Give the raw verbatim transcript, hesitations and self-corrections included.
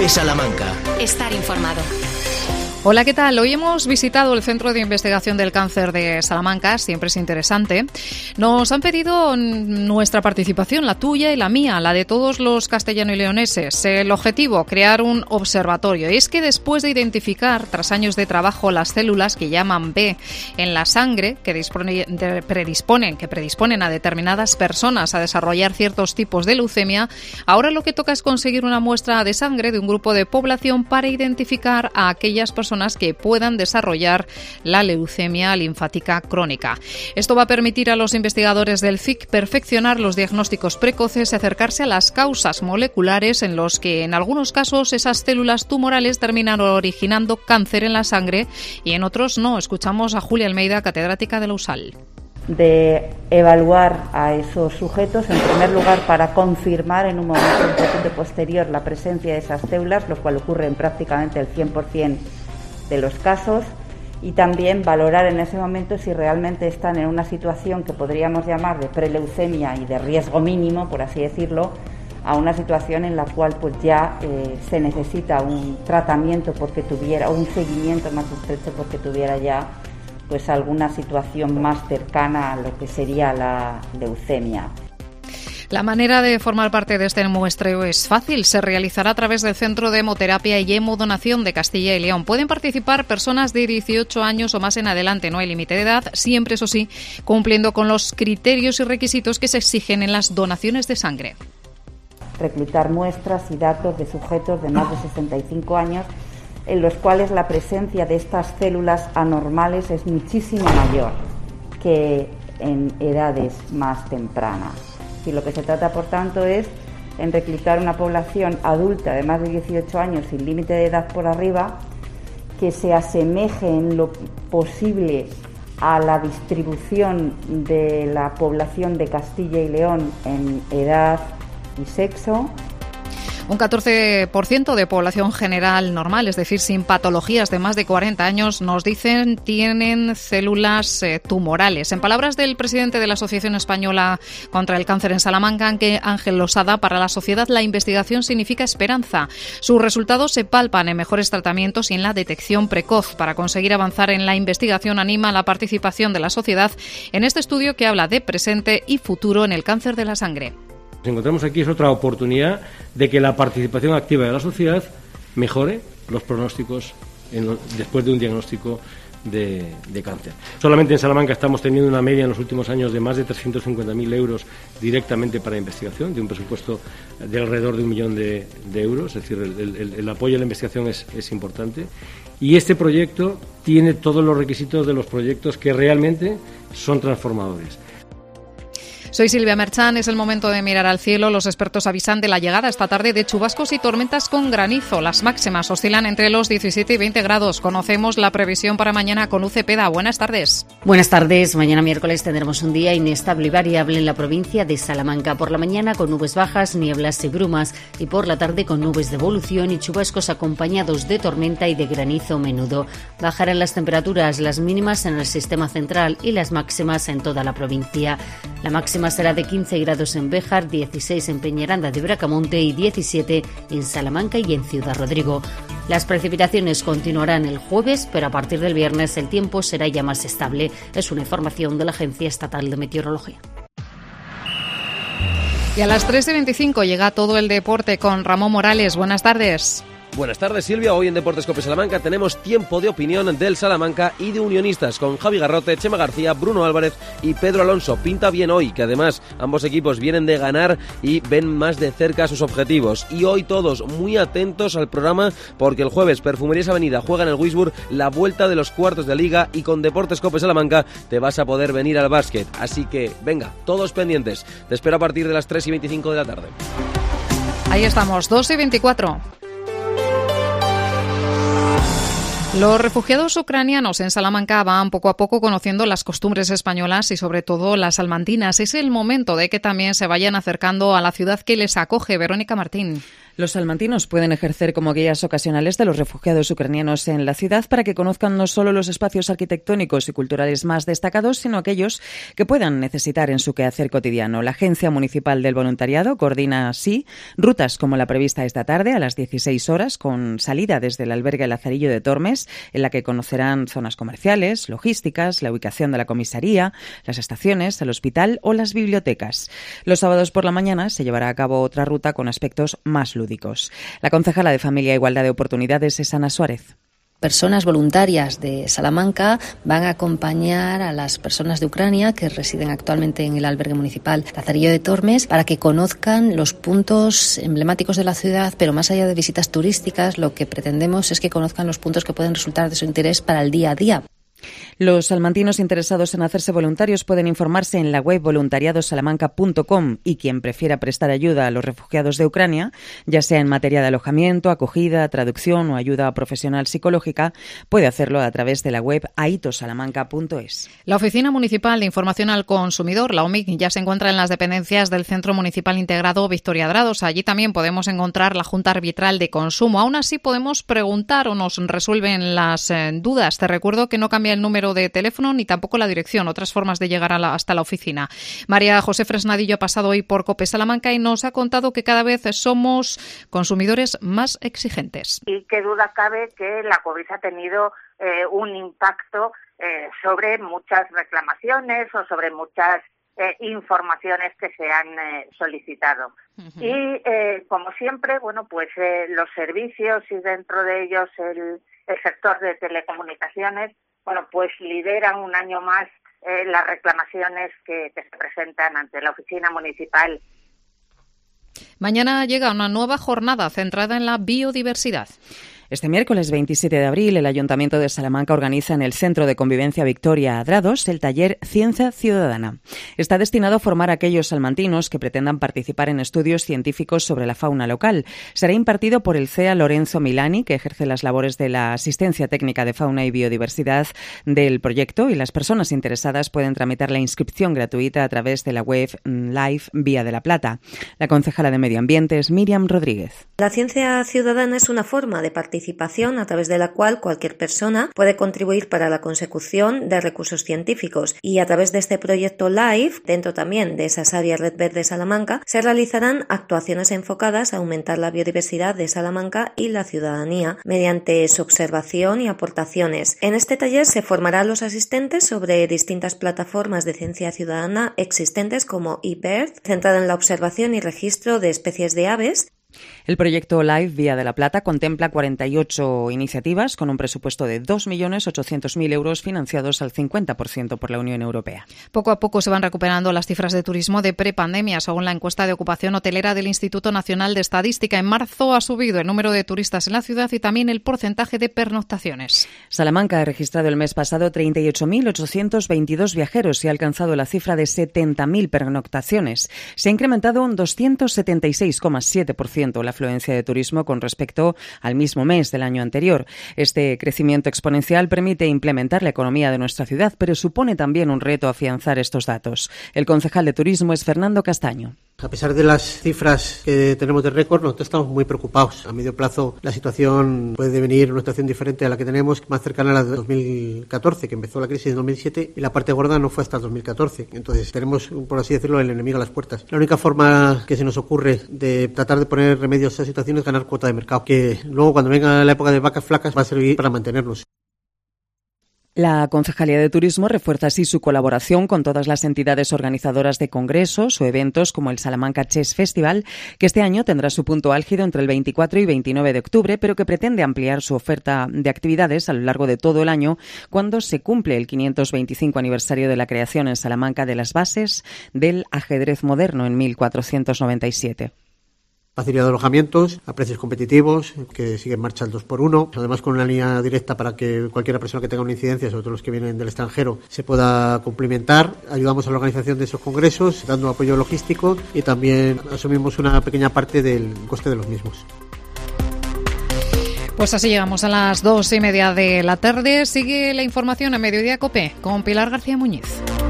COPE Salamanca. Estar informado. Hola, ¿qué tal? Hoy hemos visitado el Centro de Investigación del Cáncer de Salamanca, siempre es interesante. Nos han pedido nuestra participación, la tuya y la mía, la de todos los castellano y leoneses. El objetivo, crear un observatorio. Y es que después de identificar, tras años de trabajo, las células que llaman B en la sangre, que predisponen, que predisponen a determinadas personas a desarrollar ciertos tipos de leucemia, ahora lo que toca es conseguir una muestra de sangre de un grupo de población para identificar a aquellas personas que puedan desarrollar la leucemia linfática crónica. Esto va a permitir a los investigadores del C I C perfeccionar los diagnósticos precoces y acercarse a las causas moleculares en los que en algunos casos esas células tumorales terminan originando cáncer en la sangre y en otros no. Escuchamos a Julia Almeida, catedrática de la U S A L. De evaluar a esos sujetos, en primer lugar, para confirmar en un momento un poquito posterior la presencia de esas células, lo cual ocurre en prácticamente el cien por ciento de los casos, y también valorar en ese momento si realmente están en una situación que podríamos llamar de preleucemia y de riesgo mínimo, por así decirlo, a una situación en la cual pues ya eh, se necesita un tratamiento porque tuviera, o un seguimiento más estrecho porque tuviera ya pues alguna situación más cercana a lo que sería la leucemia. La manera de formar parte de este muestreo es fácil. Se realizará a través del Centro de Hemoterapia y Hemodonación de Castilla y León. Pueden participar personas de dieciocho años o más en adelante. No hay límite de edad, siempre, eso sí, cumpliendo con los criterios y requisitos que se exigen en las donaciones de sangre. Reclutar muestras y datos de sujetos de más de sesenta y cinco años en los cuales la presencia de estas células anormales es muchísimo mayor que en edades más tempranas. Y lo que se trata, por tanto, es en reclutar una población adulta de más de dieciocho años sin límite de edad por arriba, que se asemeje en lo posible a la distribución de la población de Castilla y León en edad y sexo. Un catorce por ciento de población general normal, es decir, sin patologías de más de cuarenta años, nos dicen, tienen células eh, tumorales. En palabras del presidente de la Asociación Española contra el Cáncer en Salamanca, Ángel Losada, para la sociedad la investigación significa esperanza. Sus resultados se palpan en mejores tratamientos y en la detección precoz. Para conseguir avanzar en la investigación, anima a la participación de la sociedad en este estudio que habla de presente y futuro en el cáncer de la sangre. Lo que encontramos aquí es otra oportunidad de que la participación activa de la sociedad mejore los pronósticos en lo, después de un diagnóstico de, de cáncer. Solamente en Salamanca estamos teniendo una media en los últimos años de más de trescientos cincuenta mil euros directamente para investigación, de un presupuesto de alrededor de un millón de, de euros, es decir, el, el, el apoyo a la investigación es, es importante. Y este proyecto tiene todos los requisitos de los proyectos que realmente son transformadores. Soy Silvia Merchán, es el momento de mirar al cielo. Los expertos avisan de la llegada esta tarde de chubascos y tormentas con granizo. Las máximas oscilan entre los diecisiete y veinte grados. Conocemos la previsión para mañana con U Cepeda. Buenas tardes. Buenas tardes. Mañana miércoles tendremos un día inestable y variable en la provincia de Salamanca. Por la mañana con nubes bajas, nieblas y brumas, y por la tarde con nubes de evolución y chubascos acompañados de tormenta y de granizo menudo. Bajarán las temperaturas, las mínimas en el sistema central y las máximas en toda la provincia. La máxima será de quince grados en Béjar, dieciséis en Peñaranda de Bracamonte y diecisiete en Salamanca y en Ciudad Rodrigo. Las precipitaciones continuarán el jueves, pero a partir del viernes el tiempo será ya más estable. Es una información de la Agencia Estatal de Meteorología. Y a las tres y veinticinco llega todo el deporte con Ramón Morales. Buenas tardes. Buenas tardes, Silvia. Hoy en Deportes COPE Salamanca tenemos tiempo de opinión del Salamanca y de Unionistas con Javi Garrote, Chema García, Bruno Álvarez y Pedro Alonso. Pinta bien hoy, que además ambos equipos vienen de ganar y ven más de cerca sus objetivos. Y hoy todos muy atentos al programa porque el jueves Perfumerías Avenida juega en el Wisburg la vuelta de los cuartos de liga y con Deportes COPE Salamanca te vas a poder venir al básquet. Así que venga, todos pendientes. Te espero a partir de las tres y veinticinco de la tarde. Ahí estamos, dos y veinticuatro. Los refugiados ucranianos en Salamanca van poco a poco conociendo las costumbres españolas y sobre todo las salmantinas. Es el momento de que también se vayan acercando a la ciudad que les acoge. Verónica Martín. Los salmantinos pueden ejercer como guías ocasionales de los refugiados ucranianos en la ciudad para que conozcan no solo los espacios arquitectónicos y culturales más destacados, sino aquellos que puedan necesitar en su quehacer cotidiano. La Agencia Municipal del Voluntariado coordina así rutas como la prevista esta tarde a las dieciséis horas, con salida desde el albergue Lazarillo de Tormes, en la que conocerán zonas comerciales, logísticas, la ubicación de la comisaría, las estaciones, el hospital o las bibliotecas. Los sábados por la mañana se llevará a cabo otra ruta con aspectos más lúdicos. La concejala de Familia e Igualdad de Oportunidades es Ana Suárez. Personas voluntarias de Salamanca van a acompañar a las personas de Ucrania que residen actualmente en el albergue municipal Lazarillo de Tormes para que conozcan los puntos emblemáticos de la ciudad, pero más allá de visitas turísticas, lo que pretendemos es que conozcan los puntos que pueden resultar de su interés para el día a día. Los salmantinos interesados en hacerse voluntarios pueden informarse en la web voluntariado salamanca punto com y quien prefiera prestar ayuda a los refugiados de Ucrania, ya sea en materia de alojamiento, acogida, traducción o ayuda profesional psicológica, puede hacerlo a través de la web aito salamanca punto es. La Oficina Municipal de Información al Consumidor, la O M I C, ya se encuentra en las dependencias del Centro Municipal Integrado Victoria Drados. Allí también podemos encontrar la Junta Arbitral de Consumo. Aún así podemos preguntar o nos resuelven las eh, dudas. Te recuerdo que no cambia el número de teléfono ni tampoco la dirección, otras formas de llegar a la, hasta la oficina. María José Fresnadillo ha pasado hoy por COPE Salamanca y nos ha contado que cada vez somos consumidores más exigentes. Y qué duda cabe que la COVID ha tenido eh, un impacto eh, sobre muchas reclamaciones o sobre muchas eh, informaciones que se han eh, solicitado. Uh-huh. Y eh, como siempre, bueno, pues eh, los servicios y dentro de ellos el, el sector de telecomunicaciones, bueno, pues lideran un año más eh, las reclamaciones que, que se presentan ante la oficina municipal. Mañana llega una nueva jornada centrada en la biodiversidad. Este miércoles veintisiete de abril, el Ayuntamiento de Salamanca organiza en el Centro de Convivencia Victoria Adrados el taller Ciencia Ciudadana. Está destinado a formar a aquellos salmantinos que pretendan participar en estudios científicos sobre la fauna local. Será impartido por el C E A Lorenzo Milani, que ejerce las labores de la asistencia técnica de fauna y biodiversidad del proyecto, y las personas interesadas pueden tramitar la inscripción gratuita a través de la web Live Vía de la Plata. La concejala de Medio Ambiente es Miriam Rodríguez. La ciencia ciudadana es una forma de participación a través de la cual cualquier persona puede contribuir para la consecución de recursos científicos, y a través de este proyecto LIFE, dentro también de esa sabia Red Verde Salamanca, se realizarán actuaciones enfocadas a aumentar la biodiversidad de Salamanca y la ciudadanía mediante su observación y aportaciones. En este taller se formará a los asistentes sobre distintas plataformas de ciencia ciudadana existentes como eBird, centrada en la observación y registro de especies de aves. El proyecto Live Vía de la Plata contempla cuarenta y ocho iniciativas con un presupuesto de dos millones ochocientos mil euros financiados al cincuenta por ciento por la Unión Europea. Poco a poco se van recuperando las cifras de turismo de prepandemia. Según la encuesta de ocupación hotelera del Instituto Nacional de Estadística, en marzo ha subido el número de turistas en la ciudad y también el porcentaje de pernoctaciones. Salamanca ha registrado el mes pasado treinta y ocho mil ochocientos veintidós viajeros y ha alcanzado la cifra de setenta mil pernoctaciones. Se ha incrementado un doscientos setenta y seis coma siete por ciento la afluencia de turismo con respecto al mismo mes del año anterior. Este crecimiento exponencial permite implementar la economía de nuestra ciudad, pero supone también un reto afianzar estos datos. El concejal de turismo es Fernando Castaño. A pesar de las cifras que tenemos de récord, nosotros estamos muy preocupados. A medio plazo la situación puede devenir una situación diferente a la que tenemos, más cercana a la de dos mil catorce, que empezó la crisis en dos mil siete, y la parte gorda no fue hasta el dos mil catorce. Entonces tenemos, por así decirlo, el enemigo a las puertas. La única forma que se nos ocurre de tratar de poner remedio a esa situación es ganar cuota de mercado, que luego cuando venga la época de vacas flacas va a servir para mantenernos. La Concejalía de Turismo refuerza así su colaboración con todas las entidades organizadoras de congresos o eventos como el Salamanca Chess Festival, que este año tendrá su punto álgido entre el veinticuatro y veintinueve de octubre, pero que pretende ampliar su oferta de actividades a lo largo de todo el año cuando se cumple el quinientos veinticinco aniversario de la creación en Salamanca de las bases del ajedrez moderno en mil cuatrocientos noventa y siete. Facilidad de alojamientos a precios competitivos, que sigue en marcha el dos por uno, además con una línea directa para que cualquier persona que tenga una incidencia, sobre todo los que vienen del extranjero, se pueda cumplimentar. Ayudamos a la organización de esos congresos, dando apoyo logístico, y también asumimos una pequeña parte del coste de los mismos. Pues así llegamos a las dos y media de la tarde. Sigue la información a Mediodía COPE con Pilar García Muñiz.